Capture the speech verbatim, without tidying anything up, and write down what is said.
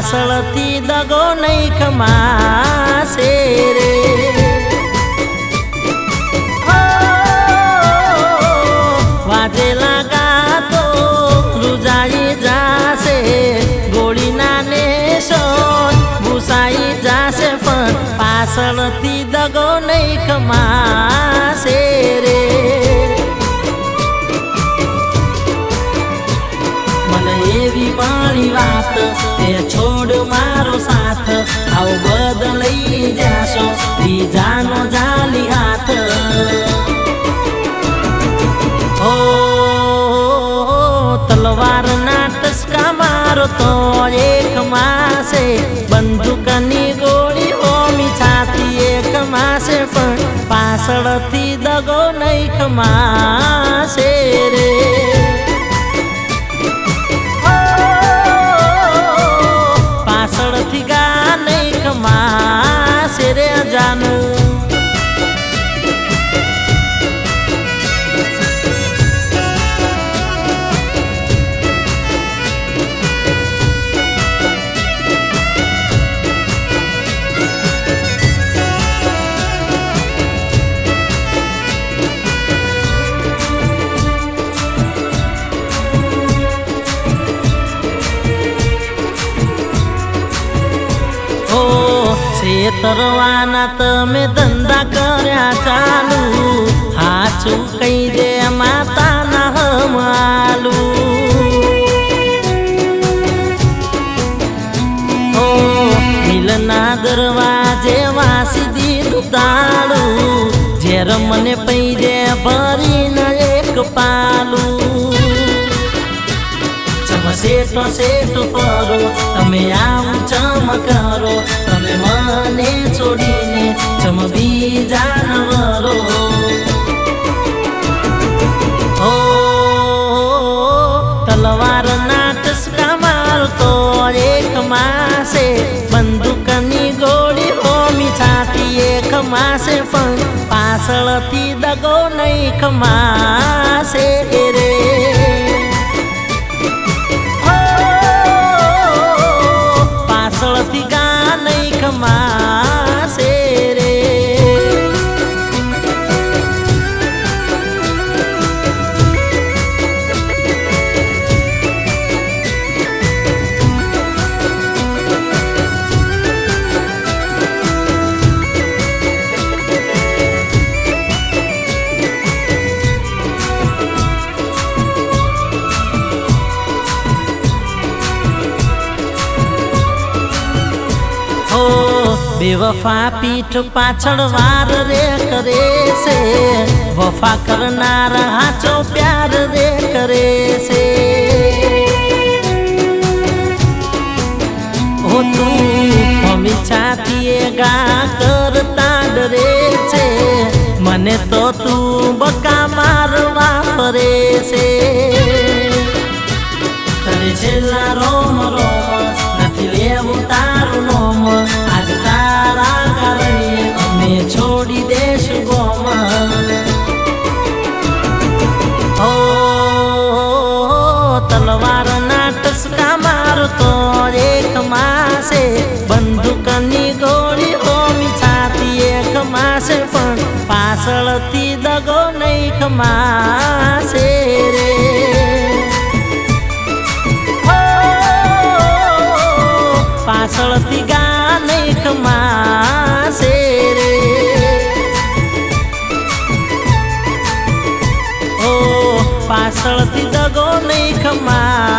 પાછળથી દગો નહીં ખમાશે રે વાજેલા ગાતો રૂજાઈ જાશે ગોળીના નેશોન ભૂસાઈ જાશે પણ પાછળથી દગો નહીં ખમાશે રે મને એવી પાણી વાત તે છોડ મારો સાથ આવો બદલાઈ જાશો બીજાનો જાલી હાથ ઓ તલવારના ટસકા મારો તો એક માસે બંદૂકની ગોળી ઓમી છાતી એક માસે પણ પાછળથી દગો નહીં ખમાશે રે પાછળથી ગા નહીં ખમાશે રે જાનું તરવાના તમે ધંધા કર્યા ચાલુ હાચું કહી દે માતાના હમાલુ ઓ મિલના દરવાજે વાસી દીધું તાળું ઝેર મને પૈ દે ભરીને એક પાલું સેટો સેટો કરો તમે આમ ચમકારો તમે મને છોડીને ચમ બીજા નવરો ઓ તલવારના ટસકા મારતો એક માસે બંદૂકની ગોળી હોમી છાતી એક માસે પણ પાછળથી દગો નહીં ખમાશે રે પાછળથી ગા નહીં ખમાશે રે બેવફા પીઠ પાછળ વાર રે કરે છે વફા કરનાર હાચો પ્યાર રે કરે છે ઓ તું મમ્મી છાતીએ ગા કરતા ડરે છે મને તો તું બકા મારવા ફરે છે કરે છે રોમ રોમ નથી લેવું તારું નોમ આજ તારા કારણે અમે છોડી દેશું ગોમ ઓ તલવારના ટસકા મારતો એક માસે બંદૂકની ગોળી હોમી છાતી એક માસે પણ પાછળથી દગો નહીં ખમાશે રે પાછળથી ગા નહીં ખમાશે રે ઓ પાછળથી દગો નહીં ખમા